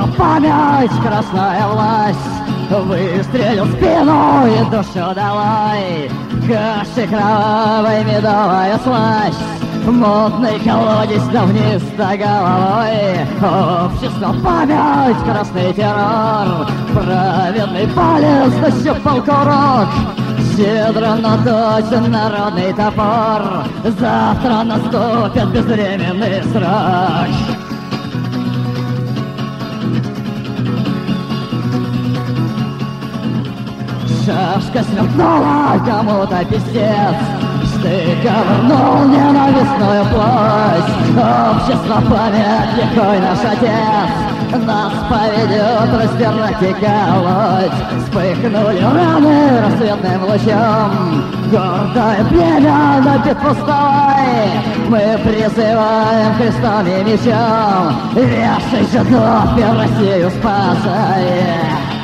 общество, память, красная власть. Выстрелил в спину и душу долой. Каши кровавой, медовая сласть. Модный колодец, да вниз до головой. Общество, память, красный террор. Праведный палец нащупал курок. Щедро наточен народный топор. Завтра наступит безвременный срок. Шашка сверкнула кому-то пиздец. Ты ковырнул ненавистную плоть. Общество, память, лихой наш отец нас поведет раздирать и колоть. Вспыхнули раны рассветным лучом. Гордое племя на битву вставай. Мы призываем крестом и мечом. Вешай жидов и Россию спасай.